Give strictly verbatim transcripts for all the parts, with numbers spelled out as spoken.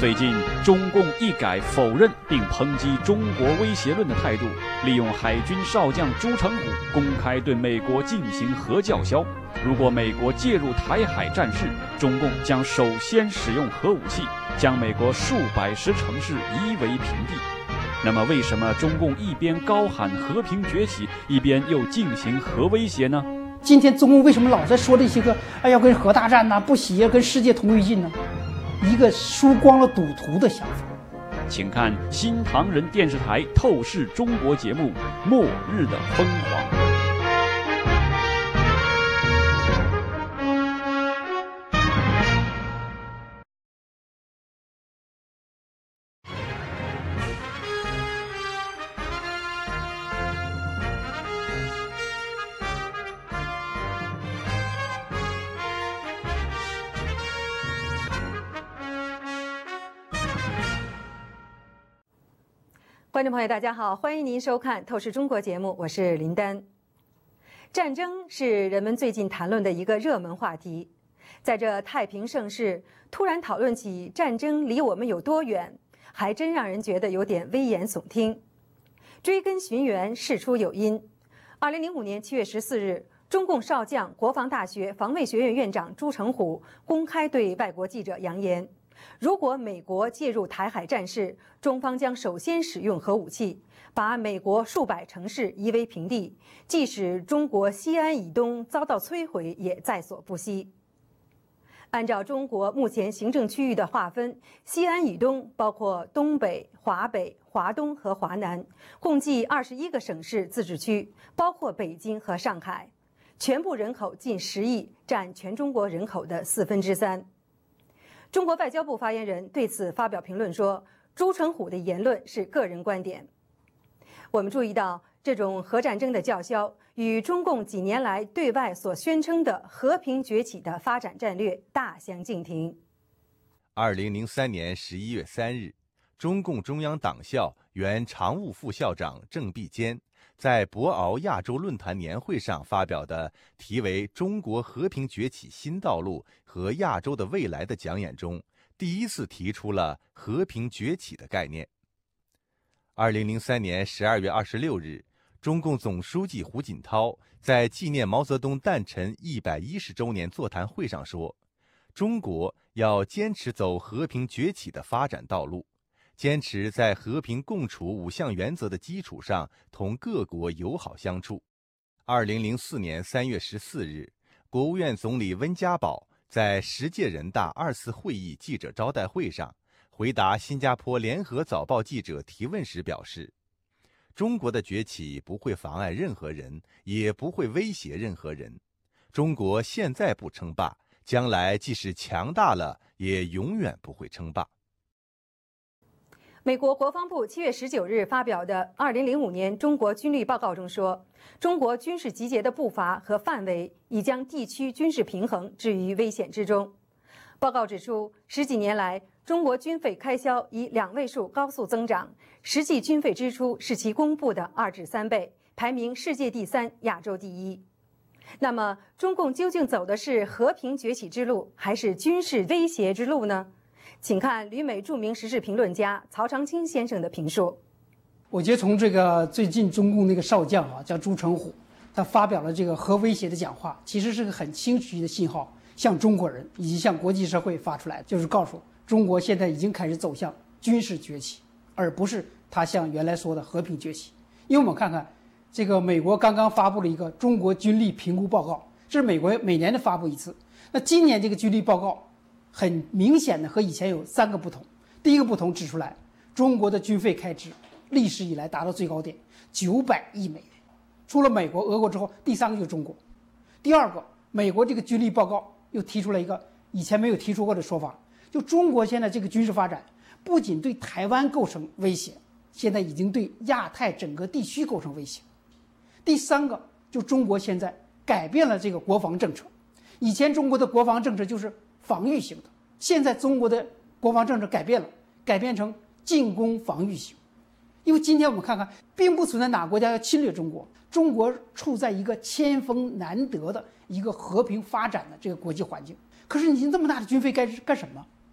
最近，中共一改否认并抨击中国威胁论的态度，利用海军少将朱成虎公开对美国进行核叫嚣。如果美国介入台海战事，中共将首先使用核武器，将美国数百十城市夷为平地。那么，为什么中共一边高喊和平崛起，一边又进行核威胁呢？ 今天中共为什么老在说这些个，哎，要跟核大战呐、啊，不惜要跟世界同归进呢？一个输光了赌徒的想法。 请看新唐人电视台透视中国节目《末日的疯狂》。 观众朋友，大家好，欢迎您收看《透视中国》节目，我是林丹。战争是人们最近谈论的一个热门话题。在这太平盛世，突然讨论起战争离我们有多远，还真让人觉得有点危言耸听。追根寻源，事出有因。二零零五年七月十四日，中共少将、国防大学防卫学院院长朱成虎公开对外国记者扬言，如果美国介入台海战事，中方将首先使用核武器，把美国数百城市夷为平地，即使中国西安以东遭到摧毁，也在所不惜。按照中国目前行政区域的划分，西安以东包括东北、华北、华东和华南，共计二十一个省市自治区，包括北京和上海，全部人口近十亿，占全中国人口的四分之三。中国外交部发言人对此发表评论说，朱成虎的言论是个人观点。我们注意到，这种核战争的叫嚣与中共几年来对外所宣称的和平崛起的发展战略大相径庭。 二零零三年十一月三日，中共中央党校原常务副校长郑必坚在博鳌亚洲论坛年会上发表的题为《中国和平崛起新道路和亚洲的未来》的讲演中，第一次提出了和平崛起的概念。二零零三年十二月二十六日，中共总书记胡锦涛在纪念毛泽东诞辰一百一十周年座谈会上说，中国要坚持走和平崛起的发展道路，坚持在和平共处五项原则的基础上同各国友好相处。二零零四年三月十四日，国务院总理温家宝在十届人大二次会议记者招待会上回答新加坡联合早报记者提问时表示，中国的崛起不会妨碍任何人，也不会威胁任何人。中国现在不称霸，将来即使强大了，也永远不会称霸。 美国国防部七月十九日发表的二零零五年中国军力报告中说，中国军事集结的步伐和范围已将地区军事平衡置于危险之中。报告指出，十几年来，中国军费开销以两位数高速增长，实际军费支出是其公布的二至三倍，排名世界第三，亚洲第一。那么，中共究竟走的是和平崛起之路，还是军事威胁之路呢？请看旅美著名时事评论家曹长青先生的评述。 我觉得从这个最近中共那个少将啊，叫朱成虎，他发表了这个核威胁的讲话，其实是个很清晰的信号，向中国人以及向国际社会发出来，就是告诉中国现在已经开始走向军事崛起，而不是他像原来说的和平崛起。因为我们看看，这个美国刚刚发布了一个中国军力评估报告，这是美国每年的发布一次。那今年这个军力报告很明显的和以前有三个不同。第一个不同指出来，中国的军费开支历史以来达到最高点，九百亿美元，除了美国、俄国之后，第三个就是中国。第二个，美国这个军力报告又提出了一个以前没有提出过的说法，就中国现在这个军事发展不仅对台湾构成威胁，现在已经对亚太整个地区构成威胁。第三个，就中国现在改变了这个国防政策，以前中国的国防政策就是防御型的，现在中国的国防政策改变了，改变成进攻防御型。因为今天我们看看，并不存在哪个国家要侵略中国，中国处在一个千丰难得的一个和平发展的这个国际环境。可是你这么大的军费干干什么？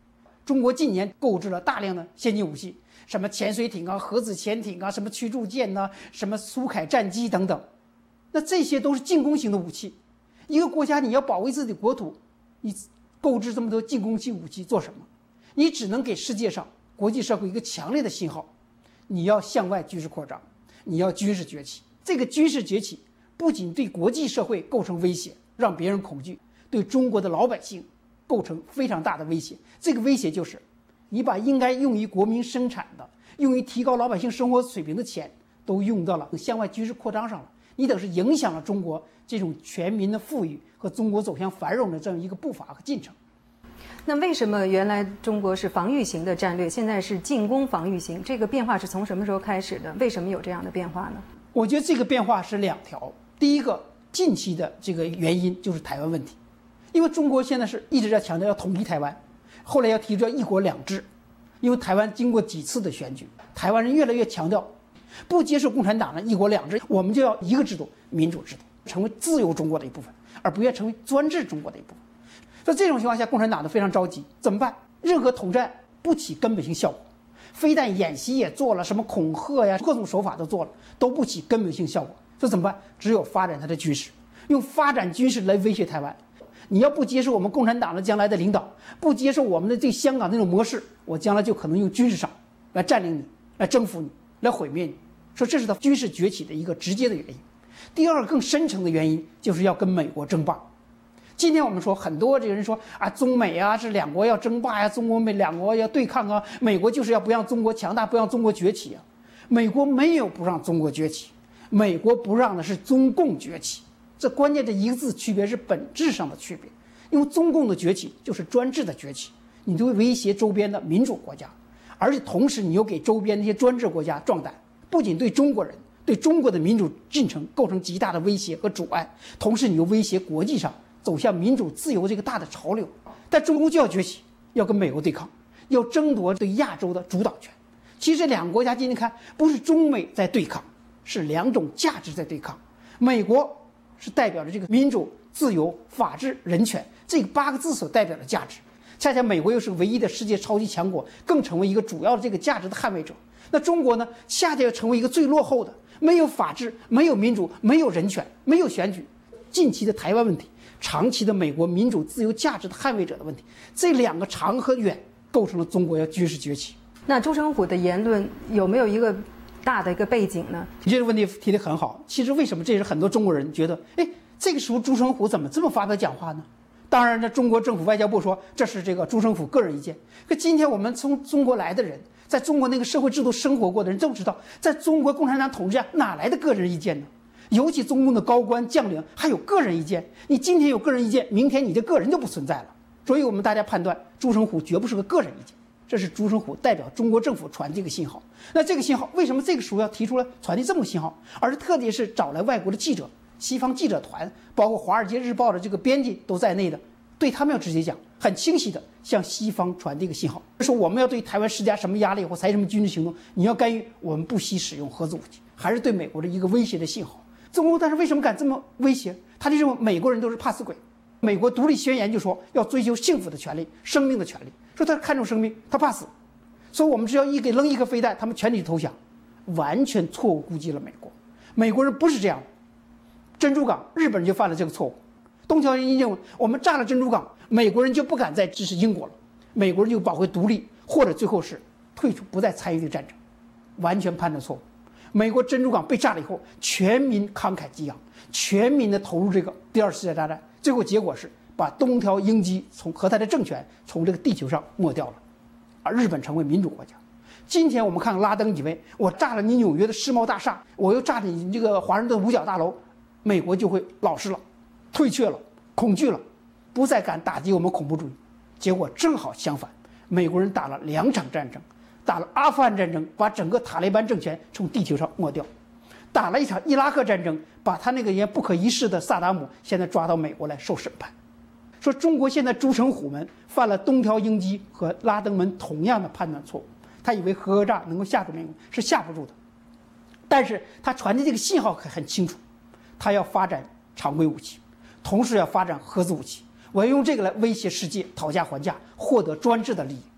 中国近年购置了大量的先进武器，什么潜水艇啊、核子潜艇啊、什么驱逐舰呐、啊、什么苏凯战机等等，那这些都是进攻型的武器。一个国家你要保卫自己的国土，你购置这么多进攻性武器做什么？你只能给世界上国际社会一个强烈的信号，你要向外军事扩张，你要军事崛起。这个军事崛起不仅对国际社会构成威胁，让别人恐惧，对中国的老百姓构成非常大的威胁。这个威胁就是你把应该用于国民生产的、用于提高老百姓生活水平的钱都用到了向外军事扩张上了，你等是影响了中国这种全民的富裕和中国走向繁荣的这样一个步伐和进程。 那为什么原来中国是防御型的战略，现在是进攻防御型？这个变化是从什么时候开始的？为什么有这样的变化呢？ 我觉得这个变化是两条。第一个，近期的这个原因就是台湾问题，因为中国现在是一直在强调要统一台湾，后来要提出要一国两制。因为台湾经过几次的选举，台湾人越来越强调不接受共产党的一国两制，我们就要一个制度，民主制度，成为自由中国的一部分，而不愿成为专制中国的一部分。在这种情况下，共产党都非常着急，怎么办？任何统战不起根本性效果，非但演习也做了，什么恐吓呀，各种手法都做了，都不起根本性效果。这怎么办？只有发展他的军事，用发展军事来威胁台湾。你要不接受我们共产党的将来的领导，不接受我们的对香港那种模式，我将来就可能用军事上来占领你，来征服你，来毁灭你。说这是他军事崛起的一个直接的原因。第二个更深层的原因就是要跟美国争霸。今天我们说很多这个人说啊，中美啊是两国要争霸呀，中国美两国要对抗啊，美国就是要不让中国强大，不让中国崛起啊。美国没有不让中国崛起，美国不让的是中共崛起。这关键的一个字区别是本质上的区别，因为中共的崛起就是专制的崛起，你就会威胁周边的民主国家，而且同时你又给周边那些专制国家壮胆，不仅对中国人、对中国的民主进程构成极大的威胁和阻碍，同时你又威胁国际上走向民主自由这个大的潮流。但中共就要崛起，要跟美国对抗，要争夺对亚洲的主导权。其实这两个国家今天看，不是中美在对抗，是两种价值在对抗。美国是代表着这个民主、自由、法治、人权这八个字所代表的价值，恰恰美国又是唯一的世界超级强国，更成为一个主要的这个价值的捍卫者。那中国呢，恰恰要成为一个最落后的，没有法治、没有民主、没有人权、没有选举，近期的台湾问题，长期的美国民主自由价值的捍卫者的问题，这两个长和远构成了中国要军事崛起。 那朱成虎的言论有没有一个大的一个背景呢？ 你这个问题提得很好。其实为什么这是很多中国人觉得，哎，这个时候朱成虎怎么这么发表讲话呢？当然，这中国政府外交部说这是这个朱成虎个人意见。可今天我们从中国来的人，在中国那个社会制度生活过的人都知道，在中国共产党统治下哪来的个人意见呢？尤其中共的高官将领还有个人意见，你今天有个人意见，明天你的个人就不存在了。所以我们大家判断朱成虎绝不是个个人意见，这是朱成虎代表中国政府传递一个信号。那这个信号为什么这个时候要提出来传递这么个信号，而是特别是找来外国的记者、西方记者团，包括《华尔街日报》的这个编辑都在内的，对他们要直接讲，很清晰的向西方传递一个信号，说我们要对台湾施加什么压力或采取什么军事行动，你要干预，我们不惜使用核子武器，还是对美国的一个威胁的信号。中国但是为什么敢这么威胁？他就认为美国人都是怕死鬼。美国独立宣言就说要追求幸福的权利、生命的权利，说他看重生命，他怕死，所以我们只要一给扔一颗飞弹，他们全体投降，完全错误估计了美国。美国人不是这样的。珍珠港，日本人就犯了这个错误。东条英机认为我们炸了珍珠港，美国人就不敢再支持英国了，美国人就保卫独立，或者最后是退出，不再参与这个战争，完全判断错误。美国珍珠港被炸了以后，全民慷慨激昂，全民的投入这个第二次世界大战，最后结果是把东条英机从和他的政权从这个地球上抹掉了，而日本成为民主国家。今天我们看拉登以为我炸了你纽约的世贸大厦，我又炸了你这个华盛顿五角大楼，美国就会老实了，退却了，恐惧了，不再敢打击我们恐怖主义。结果正好相反，美国人打了两场战争，打了阿富汗战争，把整个塔利班政权从地球上抹掉，打了一场伊拉克战争，把他那个也不可一世的萨达姆现在抓到美国来受审判。说中国现在朱成虎们犯了东条英机和拉登们同样的判断错误，他以为核炸能够吓住美国，是吓不住的。但是他传递这个信号很清楚，他要发展常规武器，同时要发展核子武器，我要用这个来威胁世界，讨价还价，获得专制的利益。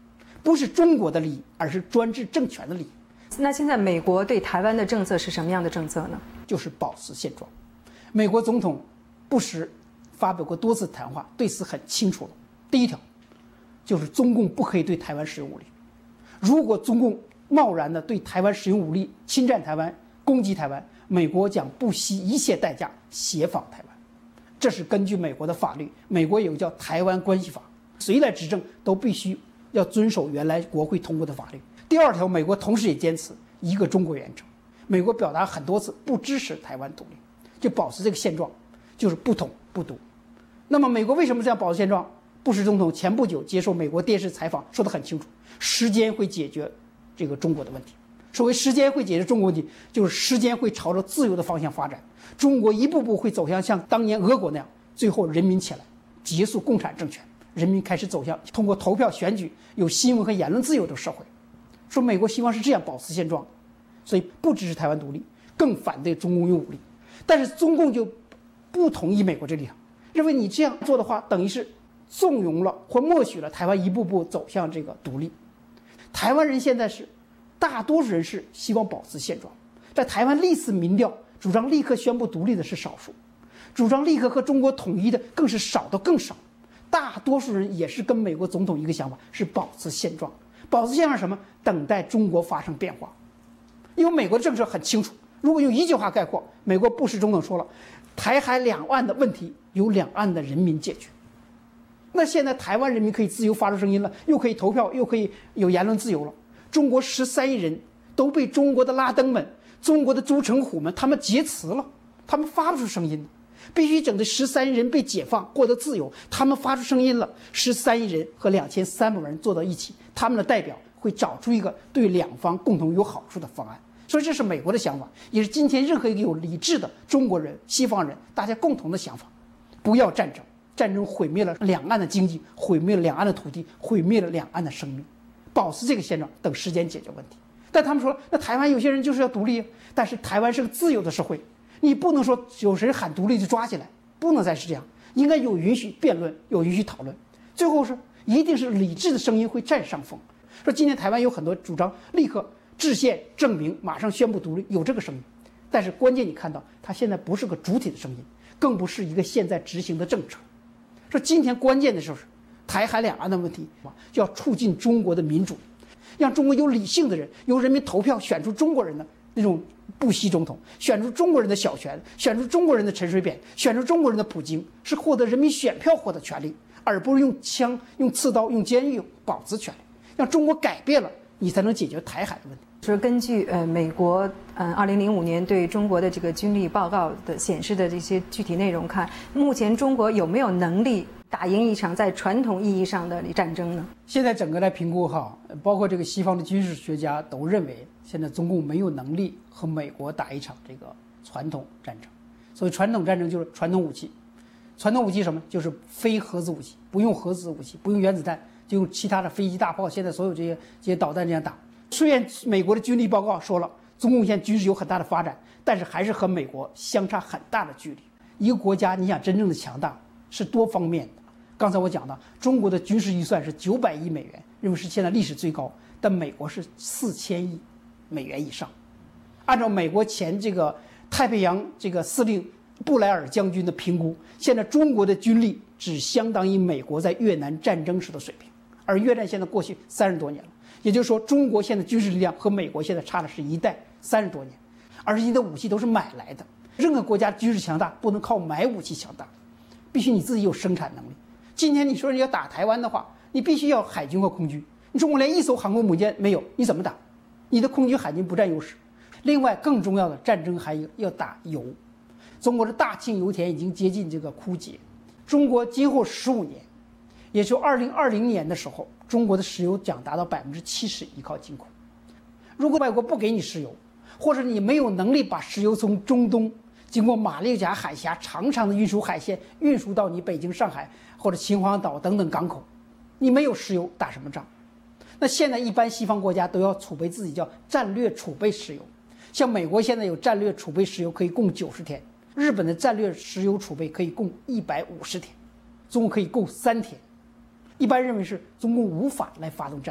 不是中国的利益，而是专制政权的利益。 那现在美国对台湾的政策是什么样的政策呢？ 就是保持现状。美国总统布什发表过多次谈话，对此很清楚了。第一条，就是中共不可以对台湾使用武力。如果中共贸然的对台湾使用武力，侵占台湾、攻击台湾，美国将不惜一切代价协防台湾。这是根据美国的法律，美国有个叫《台湾关系法》，谁来执政都必须要遵守原来国会通过的法律。第二条，美国同时也坚持一个中国原则。美国表达很多次不支持台湾独立，就保持这个现状，就是不统不独。那么美国为什么这样保持现状？布什总统前不久接受美国电视采访，说得很清楚，时间会解决这个中国的问题。所谓时间会解决中国问题，就是时间会朝着自由的方向发展，中国一步步会走向像当年俄国那样，最后人民起来，结束共产政权，人民开始走向通过投票选举有新闻和言论自由的社会。说美国希望是这样保持现状，所以不支持台湾独立，更反对中共用武力。但是中共就不同意美国这立场，认为你这样做的话，等于是纵容了或默许了台湾一步步走向这个独立。台湾人现在是大多数人是希望保持现状，在台湾历次民调主张立刻宣布独立的是少数，主张立刻和中国统一的更是少到更少。大多数人也是跟美国总统一个想法，是保持现状。保持现状什么？等待中国发生变化。因为美国的政策很清楚，如果用一句话概括，美国布什总统说了，台海两岸的问题由两岸的人民解决。那现在台湾人民可以自由发出声音了，又可以投票，又可以有言论自由了。中国十三亿人都被中国的拉登们、中国的朱成虎们他们劫持了，他们发不出声音，必须整的十三亿人被解放，获得自由，他们发出声音了。十三亿人和两千三百万人坐到一起，他们的代表会找出一个对两方共同有好处的方案。所以这是美国的想法，也是今天任何一个有理智的中国人、西方人大家共同的想法。不要战争，战争毁灭了两岸的经济，毁灭了两岸的土地，毁灭了两岸的生命。保持这个现状，等时间解决问题。但他们说，那台湾有些人就是要独立，但是台湾是个自由的社会，你不能说有谁喊独立就抓起来，不能再是这样，应该有允许辩论，有允许讨论，最后是一定是理智的声音会占上风。说今天台湾有很多主张立刻制宪证明，马上宣布独立，有这个声音，但是关键你看到它现在不是个主体的声音，更不是一个现在执行的政策。说今天关键的就是台海两岸的问题，就要促进中国的民主，让中国有理性的人，由人民投票选出中国人的那种布希总统，选出中国人的小泉，选出中国人的陈水扁，选出中国人的普京，是获得人民选票获得权利，而不是用枪、用刺刀、用监狱保持权利。让中国改变了，你才能解决台海的问题。 就是根据呃美国嗯二零零五年对中国的这个军力报告的显示的这些具体内容看，目前中国有没有能力打赢一场在传统意义上的战争呢？ 现在整个来评估哈，包括这个西方的军事学家都认为，现在中共没有能力和美国打一场这个传统战争。所谓传统战争就是传统武器，传统武器什么？就是非核子武器，不用核子武器，不用原子弹，就用其他的飞机、大炮，现在所有这些这些导弹这样打。虽然美国的军力报告说了，中共现在军事有很大的发展，但是还是和美国相差很大的距离。一个国家你想真正的强大是多方面的。刚才我讲的，中国的军事预算是九百亿美元，认为是现在历史最高，但美国是四千亿美元以上。按照美国前这个太平洋这个司令布莱尔将军的评估，现在中国的军力只相当于美国在越南战争时的水平，而越南现在过去三十多年了。也就是说，中国现在军事力量和美国现在差的是一代三十多年，而且你的武器都是买来的。任何国家军事强大不能靠买武器强大，必须你自己有生产能力。今天你说你要打台湾的话，你必须要海军和空军，你中国连一艘航空母舰没有，你怎么打？你的空军海军不占优势。另外，更重要的战争还有要打油，中国的大庆油田已经接近这个枯竭，中国今后十五年，也就二零二零年的时候，中国的石油将达到百分之七十依靠进口。如果外国不给你石油，或者你没有能力把石油从中东经过马六甲海峡长长的运输海线运输到你北京、上海或者秦皇岛等等港口，你没有石油打什么仗？那现在一般西方国家都要储备自己叫战略储备石油，像美国现在有战略储备石油可以供九十天，日本的战略石油储备可以供一百五十天，中国可以供三天。一般认为是中共无法来发动战争，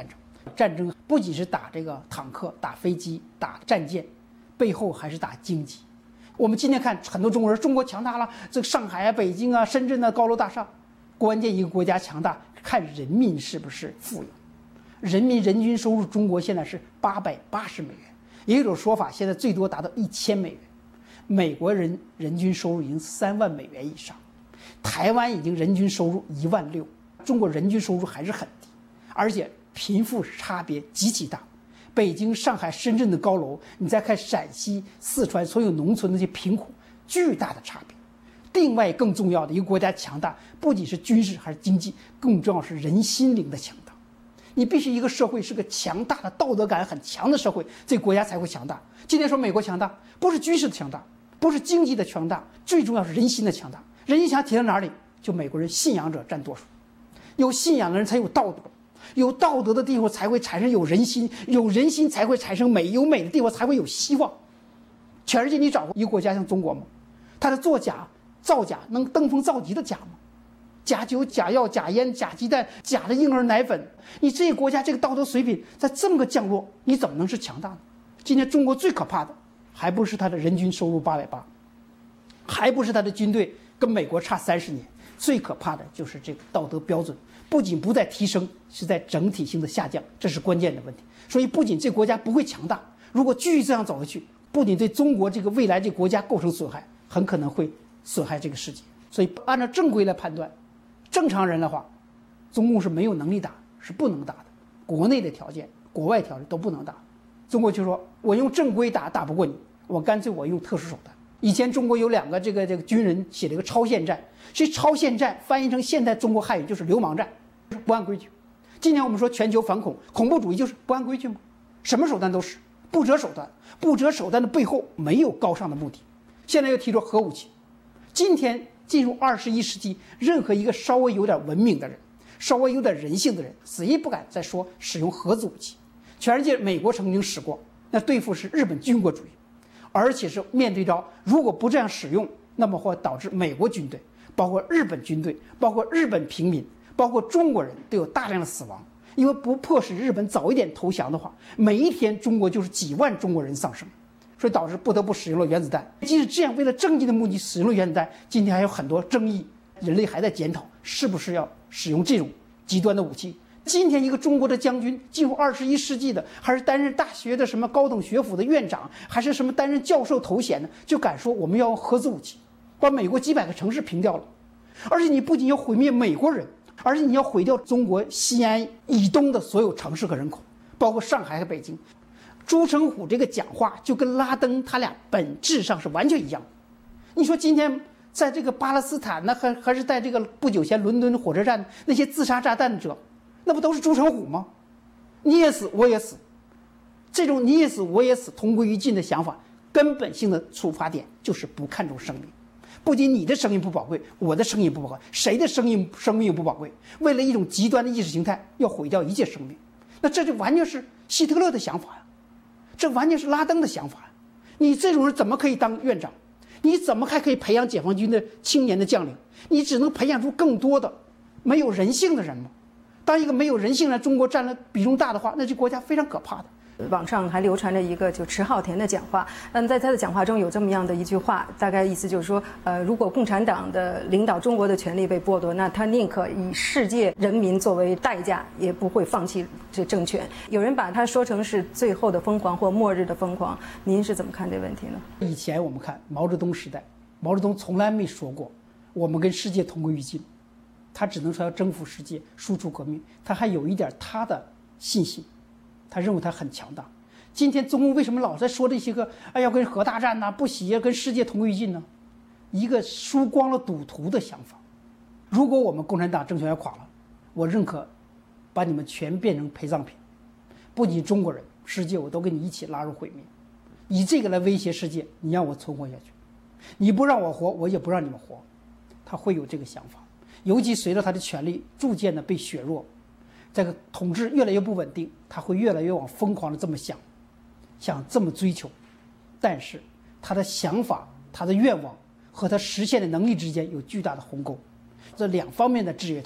战争不仅是打这个坦克、打飞机、打战舰，背后还是打经济。我们今天看很多中国人，中国强大了，这个上海啊、北京啊、深圳的高楼大厦，关键一个国家强大看人民是不是富有。人民人均收入中国现在是八百八十美元，也有种说法现在最多达到一千美元。美国人人均收入已经三万美元以上，台湾已经人均收入一万六，中国人均收入还是很低，而且贫富差别极其大。北京、上海、深圳的高楼，你再看陕西、四川所有农村的那些贫苦，巨大的差别。另外更重要的，一个国家强大不仅是军事还是经济，更重要是人心灵的强大。你必须一个社会是个强大的道德感很强的社会，这个国家才会强大。今天说美国强大，不是军事的强大，不是经济的强大，最重要是人心的强大。人心强体现在哪里？就美国人信仰者占多数，有信仰的人才有道德，有道德的地方才会产生有人心，有人心才会产生美，有美的地方才会有希望。全世界你找过一个国家像中国吗？它的作假、造假能登峰造极的假吗？假酒、假药、假烟、假鸡蛋、假的婴儿奶粉，你这个国家这个道德水平在这么个降落，你怎么能是强大呢？今天中国最可怕的，还不是它的人均收入八百八，还不是它的军队跟美国差三十年，最可怕的就是这个道德标准不仅不在提升，是在整体性的下降，这是关键的问题。所以不仅这个国家不会强大，如果继续这样走下去，不仅对中国这个未来这个国家构成损害，很可能会损害这个世界。所以按照正规来判断，正常人的话，中共是没有能力打，是不能打的。国内的条件、国外条件都不能打。中国就说我用正规打打不过你，我干脆我用特殊手段。以前中国有两个这个这个军人写了一个超限战，这超限战翻译成现代中国汉语就是流氓战，不按规矩。今天我们说全球反恐，恐怖主义就是不按规矩吗？什么手段都是不择手段，不择手段的背后没有高尚的目的。现在又提出核武器，今天进入二十一世纪，任何一个稍微有点文明的人，稍微有点人性的人，死也不敢再说使用核子武器。全世界美国曾经使过，那对付是日本军国主义，而且是面对着如果不这样使用，那么会导致美国军队、包括日本军队、包括日本平民、包括中国人都有大量的死亡。因为不迫使日本早一点投降的话，每一天中国就是几万中国人丧生，所以导致不得不使用了原子弹。即使这样为了正义的目的使用了原子弹，今天还有很多争议，人类还在检讨是不是要使用这种极端的武器。今天一个中国的将军进入二十一世纪的，还是担任大学的什么高等学府的院长，还是什么担任教授头衔的，就敢说我们要用核子武器把美国几百个城市平掉了。而且你不仅要毁灭美国人，而且你要毁掉中国西安以东的所有城市和人口，包括上海和北京。朱成虎这个讲话就跟拉登他俩本质上是完全一样。你说今天在这个巴勒斯坦，那还还是在这个不久前伦敦火车站那些自杀炸弹者，那不都是朱成虎吗？你也死我也死，这种你也死我也死同归于尽的想法，根本性的出发点就是不看重生命。不仅你的生命不宝贵，我的生命不宝贵，谁的生命生命不宝贵？为了一种极端的意识形态，要毁掉一切生命，那这就完全是希特勒的想法呀，这完全是拉登的想法呀。你这种人怎么可以当院长？你怎么还可以培养解放军的青年的将领？你只能培养出更多的没有人性的人吗？当一个没有人性的中国占了比重大的话，那这国家非常可怕的。 网上还流传着一个就迟浩田的讲话，嗯，在他的讲话中有这么样的一句话，大概意思就是说，呃，如果共产党的领导中国的权利被剥夺，那他宁可以世界人民作为代价，也不会放弃这政权。有人把它说成是最后的疯狂或末日的疯狂，您是怎么看这问题呢？ 以前我们看毛泽东时代，毛泽东从来没说过我们跟世界同归于尽，他只能说要征服世界，输出革命，他还有一点他的信心。他认为他很强大。今天中共为什么老在说这些个哎要跟核大战呐、啊、不惜要跟世界同归于尽呢？一个输光了赌徒的想法。如果我们共产党政权要垮了，我认可把你们全变成陪葬品，不仅中国人，世界我都跟你一起拉入毁灭。以这个来威胁世界，你让我存活下去，你不让我活，我也不让你们活。他会有这个想法，尤其随着他的权力逐渐的被削弱。这个统治越来越不稳定，他会越来越往疯狂的这么想，想这么追求，但是他的想法、他的愿望和他实现的能力之间有巨大的鸿沟，这两方面的制约他。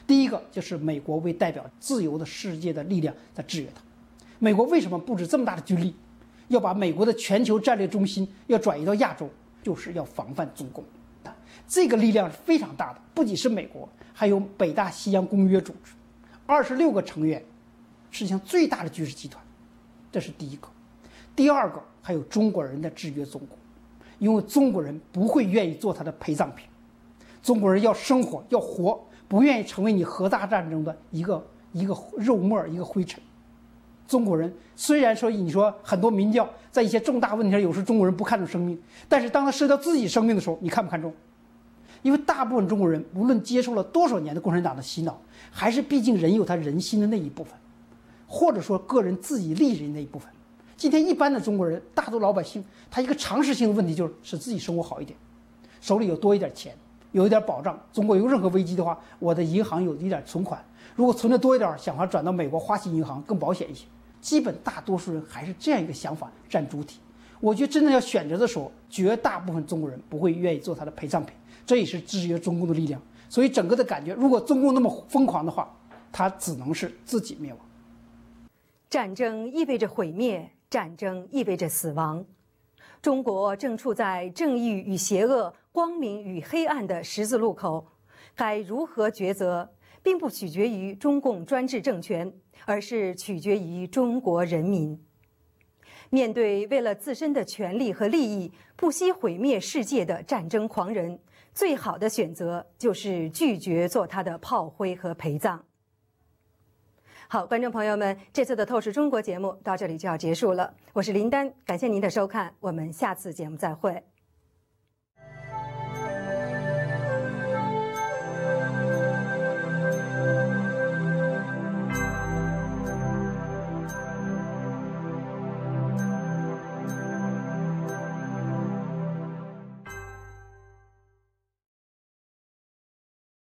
第一个就是美国为代表自由的世界的力量在制约它。美国为什么布置这么大的军力，要把美国的全球战略中心要转移到亚洲，就是要防范中共。这个力量是非常大的，不仅是美国，还有北大西洋公约组织，二十六个成员，世界上最大的军事集团，这是第一个。第二个，还有中国人的制约中国，因为中国人不会愿意做他的陪葬品，中国人要生活要活，不愿意成为你核大战争的一个一个肉沫一个灰尘。中国人虽然说你说很多民调在一些重大问题上，有时中国人不看重生命，但是当他涉及到自己生命的时候，你看不看重？因为大部分中国人无论接受了多少年的共产党的洗脑，还是毕竟人有他人心的那一部分，或者说个人自己利益的那一部分。今天一般的中国人，大多老百姓，他一个常识性的问题就是使自己生活好一点，手里有多一点钱，有一点保障。中国有任何危机的话，我的银行有一点存款，如果存的多一点，想法转到美国花旗银行更保险一些。基本大多数人还是这样一个想法占主体。我觉得真正要选择的时候，绝大部分中国人不会愿意做他的陪葬品，这也是制约中共的力量。所以整个的感觉，如果中共那么疯狂的话，他只能是自己灭亡。 战争意味着毁灭，战争意味着死亡。中国正处在正义与邪恶、光明与黑暗的十字路口，该如何抉择，并不取决于中共专制政权，而是取决于中国人民。面对为了自身的权利和利益不惜毁灭世界的战争狂人，最好的选择就是拒绝做他的炮灰和陪葬。好，观众朋友们，这次的透视中国节目到这里就要结束了，我是林丹，感谢您的收看，我们下次节目再会。